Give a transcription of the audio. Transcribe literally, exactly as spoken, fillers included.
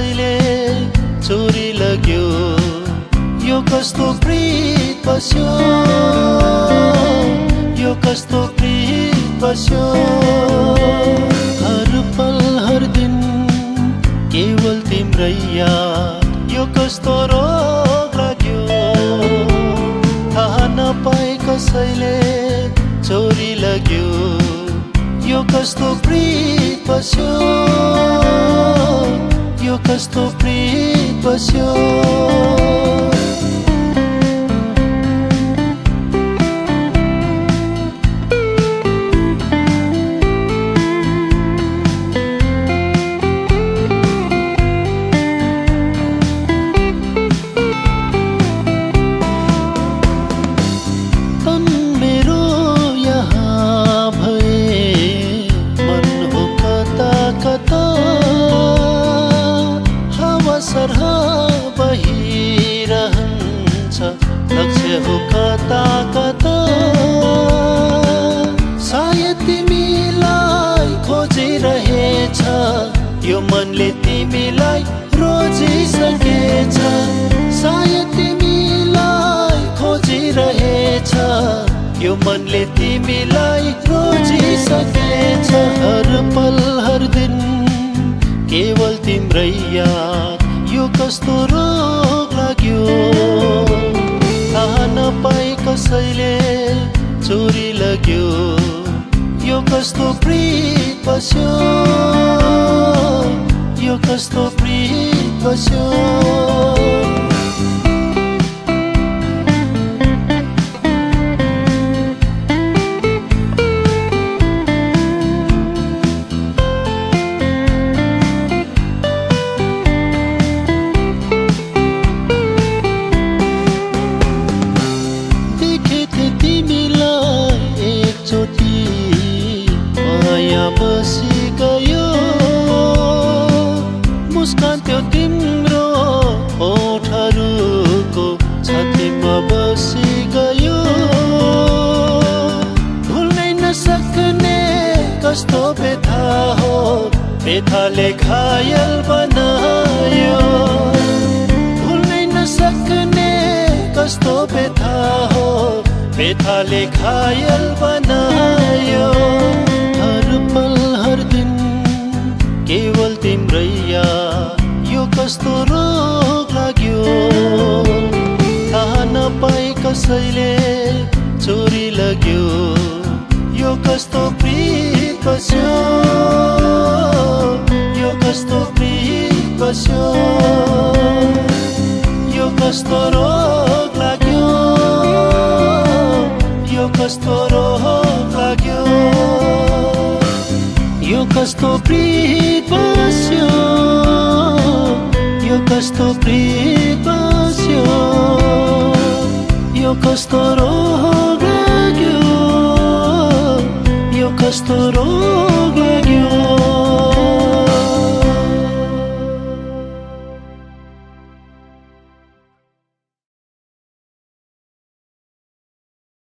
कसैले चोरी लग्यो, यो कस्तो प्रीत बस्यो, यो कस्तो प्रीत बस्यो। हर पल हर दिन केवल तिम्रै याद, यो कस्तो रोग लाग्यो। थाहा नपाए कसैले चोरी लग्यो, यो कस्तो प्रीत बस्यो, यो कस्तो प्रीत बस्यो। बहिरहन्छ लक्ष्य हो कता कता, सायद तिमीलाई खोजिरहेछ, यो मनले तिमीलाई रोजिसकेछ। सायद तिमीलाई खोजिरहेछ, यो मनले तिमीलाई रोजिसकेछ। हर पल हर दिन केवल तिम्रै याद, यो कस्तो रोग लाग्यो। थाहा नपाए कसैले चोरी लग्यो, यो कस्तो प्रीत बस्यो, यो कस्तो प्रीत बस्यो। बसी गयो मुस्कान त्यो तिम्रो ओठहरूको छातीमा बसी गयो। भुल्नै नसक्ने कस्तो व्यथा हो, व्यथाले घायल बनायो। भुल्नै नसक्ने कस्तो व्यथा हो, व्यथाले घायल बनायो। हर पल हर दिन केवल तिम्रै याद, यो कस्तो रोग लाग्यो। थाहा नपाए कसैले चोरी लग्यो, यो कस्तो प्रीत बस्यो, यो कस्तो प्रीत बस्यो। यो कस्तो रोग लाग्यो, यो कस्तो रोग लाग्यो। यो कस्तो प्रीत बस्यो, यो कस्तो प्रीत बस्यो। यो कस्तो रोग लाग्यो, यो कस्तो रोग लाग्यो।